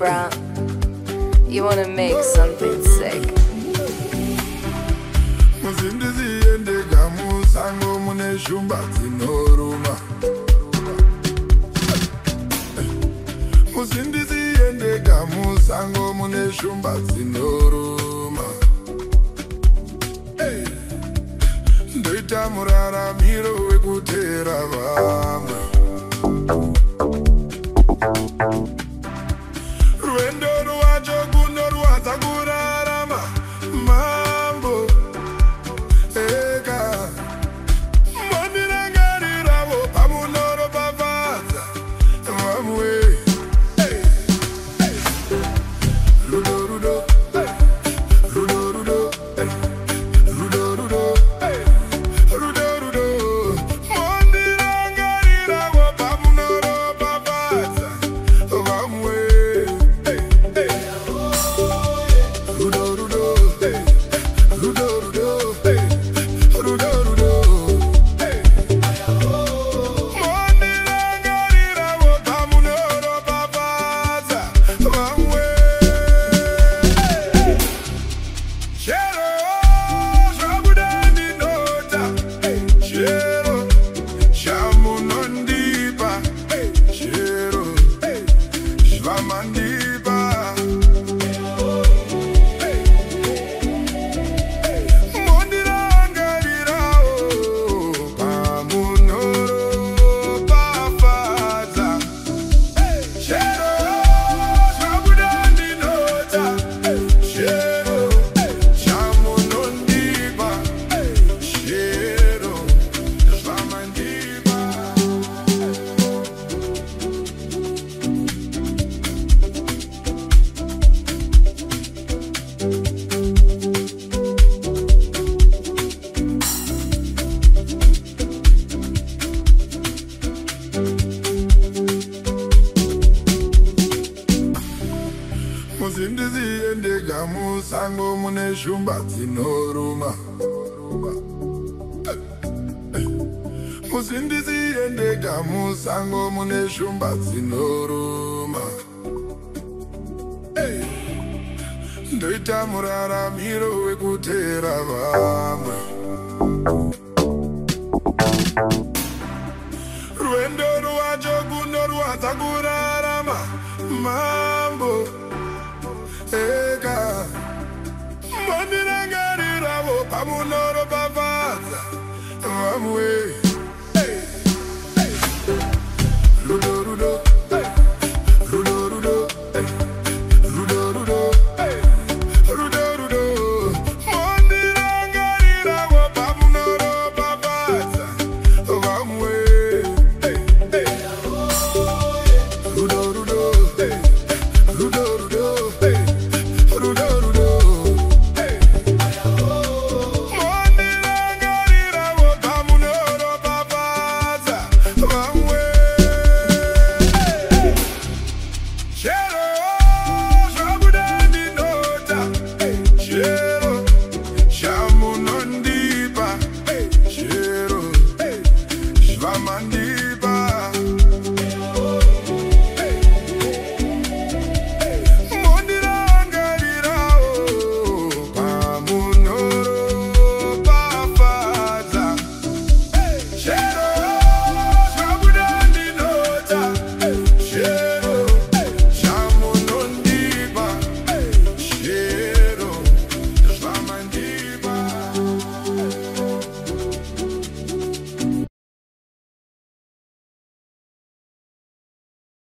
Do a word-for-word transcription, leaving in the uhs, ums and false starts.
Brown. You wanna make something sick. Muzindizi ende gamu sango mune shumba zinoruma. Muzindizi ende gamu sango mune shumba zinoruma. Ndoita murara miro wekutera vamwe. Ruendo ruwacho kuno ruwadza kurarama mambo eka mbonirangariravo pamunoro pafadza vamwe rudo rudo rudo rudo rudo rudo rudo rudo mbonirangariravo pamunoro pafadza vamwe rudo rudo rudo rudo rudo rudo mbonirangariravo pamunoro pafadza vamwe chero zvabuda ndinota chero chamunondipa chero zvamandipa mbonirangarirawo pamunoro pafadza chero zvabuda ndinota chero chamunondipa chero zvamandipa. Muzindizi ende gamu sango mune shumba dzinoruma. Muzindizi ende gamu sango mune shumba dzinoruma. Ndoita muraramiro wekutera vamwe. Ruendo ruwacho kuno ruwadza kurarama mambo eka mbonirangariravo pamunoro pafadza vamwe